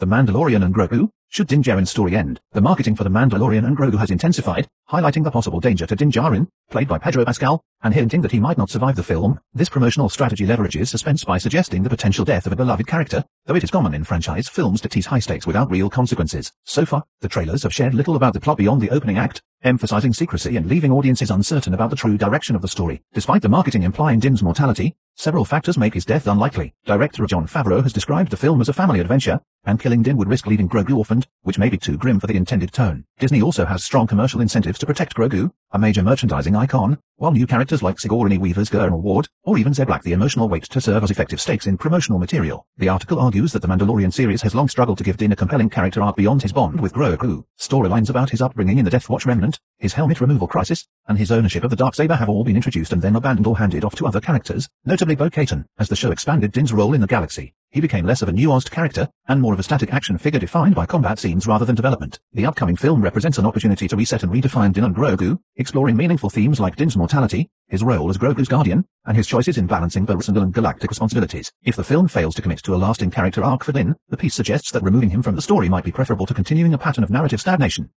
The Mandalorian and Grogu. Should Din Djarin's story end, the marketing for The Mandalorian and Grogu has intensified, highlighting the possible danger to Din Djarin, played by Pedro Pascal, and hinting that he might not survive the film. This promotional strategy leverages suspense by suggesting the potential death of a beloved character, though it is common in franchise films to tease high stakes without real consequences. So far, the trailers have shared little about the plot beyond the opening act, emphasizing secrecy and leaving audiences uncertain about the true direction of the story. Despite the marketing implying Din's mortality, several factors make his death unlikely. Director Jon Favreau has described the film as a family adventure, and killing Din would risk leaving Grogu orphaned, which may be too grim for the intended tone. Disney also has strong commercial incentives to protect Grogu, a major merchandising icon, while new characters like Sigourney Weaver's Gurnell Ward, or even Zeb lack the emotional weight to serve as effective stakes in promotional material. The article argues that the Mandalorian series has long struggled to give Din a compelling character arc beyond his bond with Grogu. Storylines about his upbringing in the Death Watch Remnant, his helmet removal crisis, and his ownership of the Darksaber have all been introduced and then abandoned or handed off to other characters, notably Bo-Katan. As the show expanded Din's role in the galaxy, he became less of a nuanced character, and more of a static action figure defined by combat scenes rather than development. The upcoming film represents an opportunity to reset and redefine Din and Grogu, exploring meaningful themes like Din's mortality, his role as Grogu's guardian, and his choices in balancing personal and galactic responsibilities. If the film fails to commit to a lasting character arc for Din, the piece suggests that removing him from the story might be preferable to continuing a pattern of narrative stagnation.